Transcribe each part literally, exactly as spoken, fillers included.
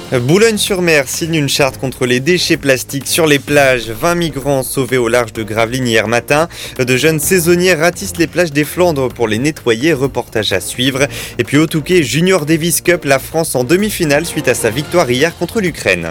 Boulogne-sur-Mer signe une charte contre les déchets plastiques sur les plages. vingt migrants sauvés au large de Gravelines hier matin. De jeunes saisonniers ratissent les plages des Flandres pour les nettoyer. Reportage à suivre. Et puis au Touquet Junior Davis Cup, la France en demi-finale suite à sa victoire hier contre l'Ukraine.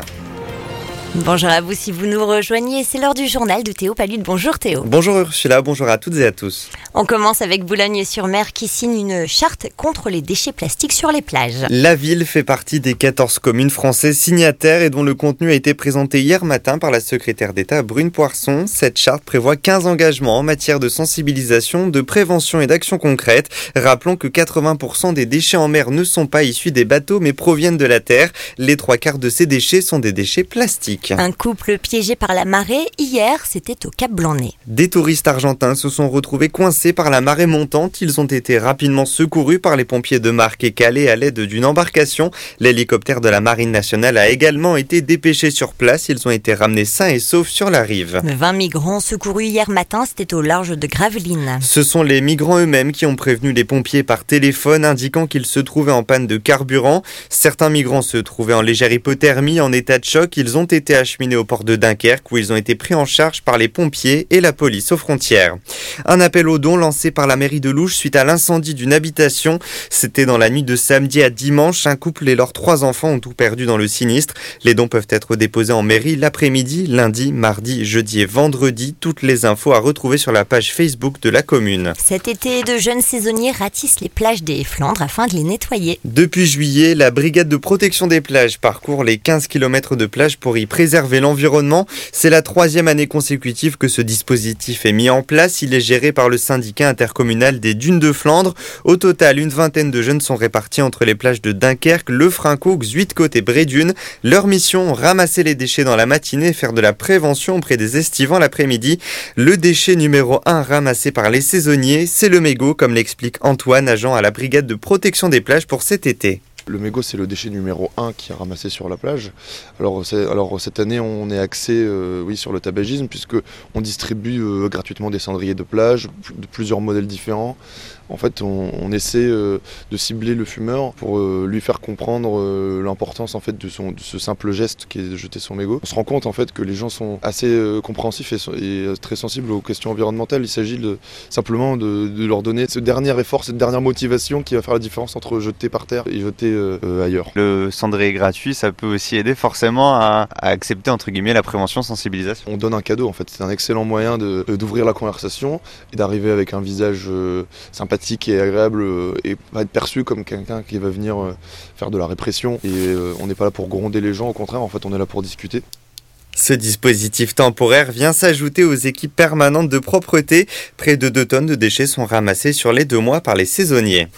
Bonjour à vous si vous nous rejoignez, c'est l'heure du journal de Théo Palud. Bonjour Théo. Bonjour Ursula, bonjour à toutes et à tous. On commence avec Boulogne-sur-Mer qui signe une charte contre les déchets plastiques sur les plages. La ville fait partie des quatorze communes françaises signataires et dont le contenu a été présenté hier matin par la secrétaire d'État Brune Poirson. Cette charte prévoit quinze engagements en matière de sensibilisation, de prévention et d'action concrète. Rappelons que quatre-vingts pour cent des déchets en mer ne sont pas issus des bateaux mais proviennent de la terre. Les trois quarts de ces déchets sont des déchets plastiques. Un couple piégé par la marée, hier, c'était au Cap Blanc-Nez. Des touristes argentins se sont retrouvés coincés par la marée montante. Ils ont été rapidement secourus par les pompiers de Marques et Calais à l'aide d'une embarcation. L'hélicoptère de la Marine nationale a également été dépêché sur place. Ils ont été ramenés sains et saufs sur la rive. vingt migrants secourus hier matin, c'était au large de Gravelines. Ce sont les migrants eux-mêmes qui ont prévenu les pompiers par téléphone, indiquant qu'ils se trouvaient en panne de carburant. Certains migrants se trouvaient en légère hypothermie, en état de choc. Ils ont été acheminés au port de Dunkerque où ils ont été pris en charge par les pompiers et la police aux frontières. Un appel aux dons lancé par la mairie de Louche suite à l'incendie d'une habitation. C'était dans la nuit de samedi à dimanche. Un couple et leurs trois enfants ont tout perdu dans le sinistre. Les dons peuvent être déposés en mairie l'après-midi, lundi, mardi, jeudi et vendredi. Toutes les infos à retrouver sur la page Facebook de la commune. Cet été, de jeunes saisonniers ratissent les plages des Flandres afin de les nettoyer. Depuis juillet, la brigade de protection des plages parcourt les quinze kilomètres de plage pour y préserver l'environnement. C'est la troisième année consécutive que ce dispositif est mis en place. Il est géré par le syndicat intercommunal des Dunes de Flandre. Au total, une vingtaine de jeunes sont répartis entre les plages de Dunkerque, Le Frinco, Xuitcôte et Brédune. Leur mission, ramasser les déchets dans la matinée et faire de la prévention auprès des estivants l'après-midi. Le déchet numéro un ramassé par les saisonniers, c'est le mégot, comme l'explique Antoine, agent à la brigade de protection des plages pour cet été. Le mégot, c'est le déchet numéro un qui est ramassé sur la plage. Alors, c'est, alors cette année, on est axé euh, oui, sur le tabagisme, puisqu'on distribue euh, gratuitement des cendriers de plage, de plusieurs modèles différents. En fait, on, on essaie euh, de cibler le fumeur pour euh, lui faire comprendre euh, l'importance en fait, de, son, de ce simple geste qui est de jeter son mégot. On se rend compte en fait, que les gens sont assez euh, compréhensifs et, et très sensibles aux questions environnementales. Il s'agit de, simplement de, de leur donner ce dernier effort, cette dernière motivation qui va faire la différence entre jeter par terre et jeter euh, ailleurs. Le cendrier gratuit, ça peut aussi aider forcément à, à accepter entre guillemets la prévention, sensibilisation. On donne un cadeau en fait. C'est un excellent moyen de, d'ouvrir la conversation et d'arriver avec un visage euh, sympathique qui est agréable et pas être perçu comme quelqu'un qui va venir faire de la répression. Et on n'est pas là pour gronder les gens, au contraire, en fait, on est là pour discuter. Ce dispositif temporaire vient s'ajouter aux équipes permanentes de propreté. Près de deux tonnes de déchets sont ramassés sur les deux mois par les saisonniers.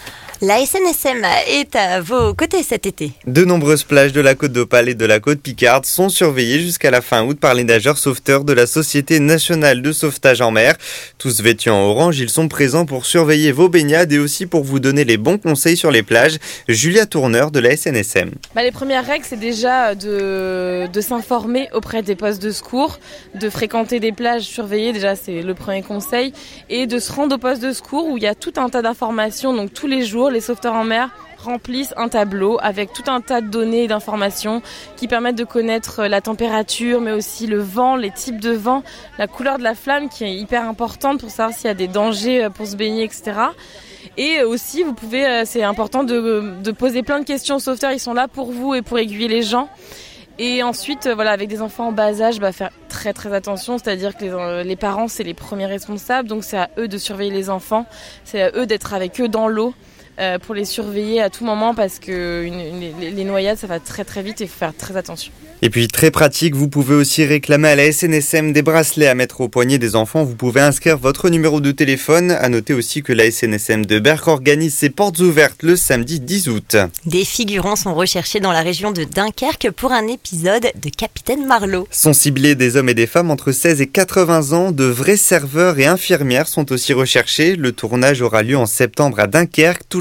La S N S M est à vos côtés cet été. De nombreuses plages de la côte d'Opale et de la côte Picarde sont surveillées jusqu'à la fin août par les nageurs sauveteurs de la Société nationale de sauvetage en mer. Tous vêtus en orange, ils sont présents pour surveiller vos baignades et aussi pour vous donner les bons conseils sur les plages. Julia Tourneur de la S N S M. Bah, les premières règles, c'est déjà de, de s'informer auprès des postes de secours, de fréquenter des plages surveillées, déjà c'est le premier conseil, et de se rendre au poste de secours où il y a tout un tas d'informations, donc tous les jours, les sauveteurs en mer remplissent un tableau avec tout un tas de données et d'informations qui permettent de connaître la température, mais aussi le vent, les types de vent, la couleur de la flamme qui est hyper importante pour savoir s'il y a des dangers pour se baigner, et cetera. Et aussi, vous pouvez, c'est important de, de poser plein de questions aux sauveteurs, ils sont là pour vous et pour aiguiller les gens. Et ensuite, voilà, avec des enfants en bas âge, bah, faire très très attention, c'est-à-dire que les, les parents, c'est les premiers responsables, donc c'est à eux de surveiller les enfants, c'est à eux d'être avec eux dans l'eau. Euh, pour les surveiller à tout moment parce que une, une, les, les noyades ça va très très vite et il faut faire très attention. Et puis très pratique, vous pouvez aussi réclamer à la S N S M des bracelets à mettre au poignet des enfants. Vous pouvez inscrire votre numéro de téléphone. À noter aussi que la S N S M de Berck organise ses portes ouvertes le samedi dix août. Des figurants sont recherchés dans la région de Dunkerque pour un épisode de Capitaine Marlowe. Sont ciblés des hommes et des femmes entre seize et quatre-vingts ans. De vrais serveurs et infirmières sont aussi recherchés. Le tournage aura lieu en septembre à Dunkerque. Toute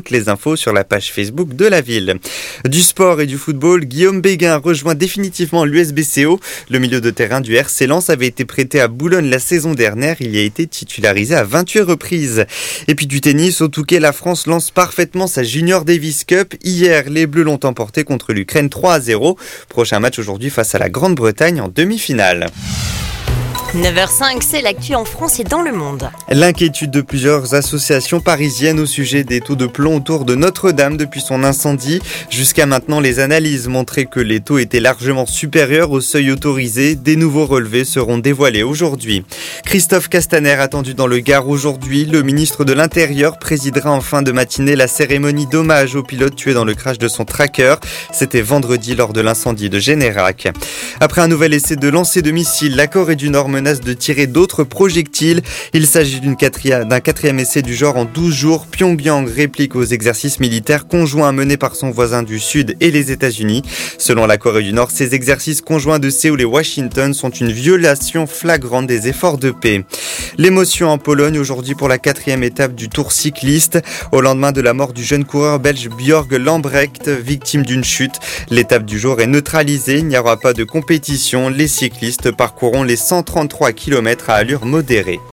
toutes les infos sur la page Facebook de la ville. Du sport et du football, Guillaume Béguin rejoint définitivement l'U S B C O. Le milieu de terrain du R C Lens avait été prêté à Boulogne la saison dernière. Il y a été titularisé à vingt-huit reprises. Et puis du tennis, au Touquet, la France lance parfaitement sa Junior Davis Cup. Hier, les Bleus l'ont emporté contre l'Ukraine trois à zéro. Prochain match aujourd'hui face à la Grande-Bretagne en demi-finale. neuf heures cinq, c'est l'actu en France et dans le monde. L'inquiétude de plusieurs associations parisiennes au sujet des taux de plomb autour de Notre-Dame depuis son incendie. Jusqu'à maintenant, les analyses montraient que les taux étaient largement supérieurs au seuil autorisé. Des nouveaux relevés seront dévoilés aujourd'hui. Christophe Castaner attendu dans le Gard aujourd'hui. Le ministre de l'Intérieur présidera en fin de matinée la cérémonie d'hommage au pilote tué dans le crash de son tracker. C'était vendredi lors de l'incendie de Générac. Après un nouvel essai de lancer de missiles, la Corée du Nord menace de tirer d'autres projectiles. Il s'agit d'une quatrième, d'un quatrième essai du genre en douze jours. Pyongyang réplique aux exercices militaires conjoints menés par son voisin du Sud et les États-Unis. Selon la Corée du Nord, ces exercices conjoints de Séoul et Washington sont une violation flagrante des efforts de paix. L'émotion en Pologne aujourd'hui pour la quatrième étape du Tour cycliste. Au lendemain de la mort du jeune coureur belge Björg Lambrecht, victime d'une chute. L'étape du jour est neutralisée. Il n'y aura pas de compétition. Les cyclistes parcourront les cent trente-trois kilomètres à allure modérée.